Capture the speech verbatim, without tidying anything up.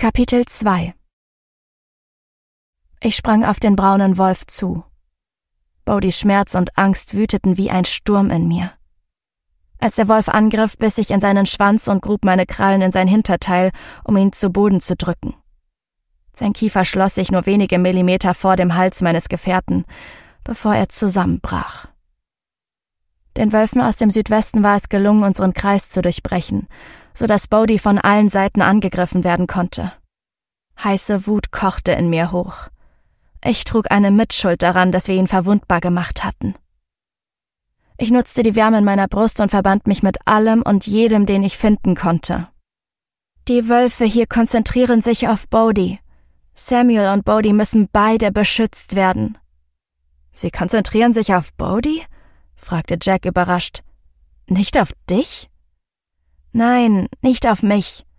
Kapitel zwei. Ich sprang auf den braunen Wolf zu. Bodhis Schmerz und Angst wüteten wie ein Sturm in mir. Als der Wolf angriff, biss ich in seinen Schwanz und grub meine Krallen in sein Hinterteil, um ihn zu Boden zu drücken. Sein Kiefer schloss sich nur wenige Millimeter vor dem Hals meines Gefährten, bevor er zusammenbrach. Den Wölfen aus dem Südwesten war es gelungen, unseren Kreis zu durchbrechen, so dass Bodhi von allen Seiten angegriffen werden konnte. Heiße Wut kochte in mir hoch. Ich trug eine Mitschuld daran, dass wir ihn verwundbar gemacht hatten. Ich nutzte die Wärme in meiner Brust und verband mich mit allem und jedem, den ich finden konnte. Die Wölfe hier konzentrieren sich auf Bodhi. Samuel und Bodhi müssen beide beschützt werden. »Sie konzentrieren sich auf Bodhi?« fragte Jack überrascht. »Nicht auf dich?« »Nein, nicht auf mich.